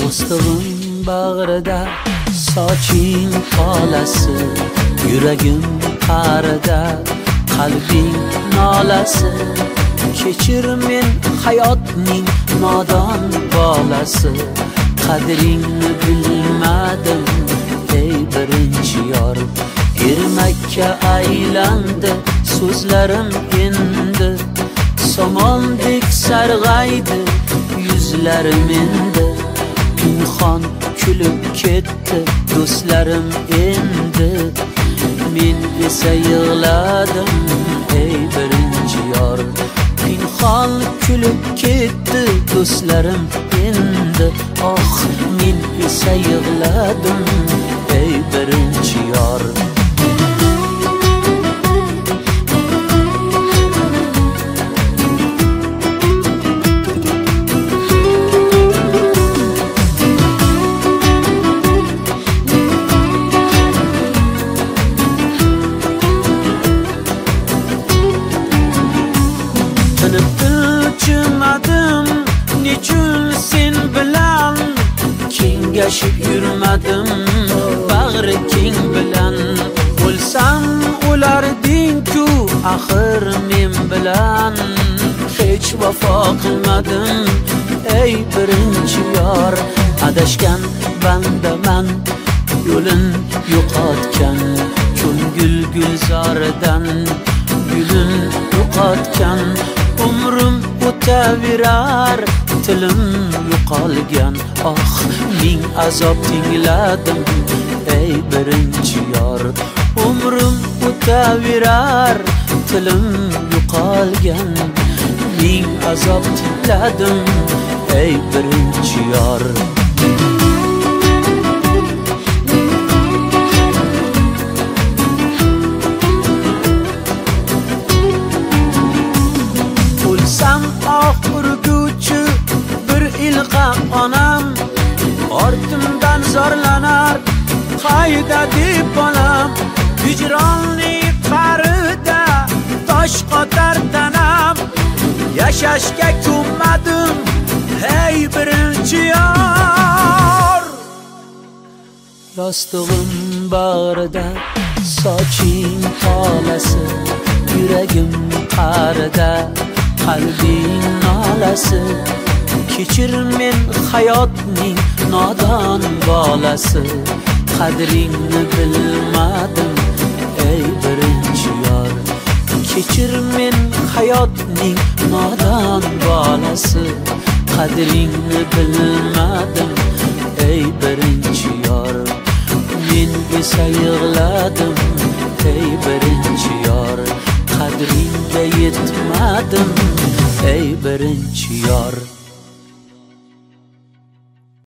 Dostum bağrida soching olasi, yuragim qarida qalbing nolasi. Kechir men hayotning nodon bolasi, qadringni bilmadim ey birinchi yor. Ermakka aylandi so'zlarim endi, somondek sarg'aydi yuzlarim endi. Pinhon kulib ketdi do'stlarim endi, men esa yig'ladim ey birinchi yor. Pinhon kulib ketdi do'stlarim endi, oh men esa yig'ladim ey birinchi yor. Nechun sen bilan kengashib yurmadim, bag'ri keng bilan. O'lsam o'larding-ku axir men bilan, hech vafo qilmadim ey birinchi yor. Adashgan bandaman, yo'lin yo'qotgan, ko'ngil gulzoridan gulin yo'qotgan. Umrim o'taverar, tilim yo'qolgan, oh ming azob tingladim ey birinchi yor. Umrim o'taverar, tilim yo'qolgan, ming azob tingladim ey birinchi yor. O'lsam oxirguchi bir ilqa onam, ortimdan zorlanar qayda deb bolam. Hijronning qarida tosh qotar tanam, yashashga ko'nmadim hey birinchi yor. Yostig'im bag'rida soching olasi, yuragim qarida qalbing nolasi. Kechir men hayotning nodon bolasi, qadringni bilmadim ey birinchi yor. Kechir men hayotning nodon bolasi, qadringni bilmadim ey birinchi yor. Men esa yig'ladim ey birinchi yor, qadringga yetmadim ey birinchi yor.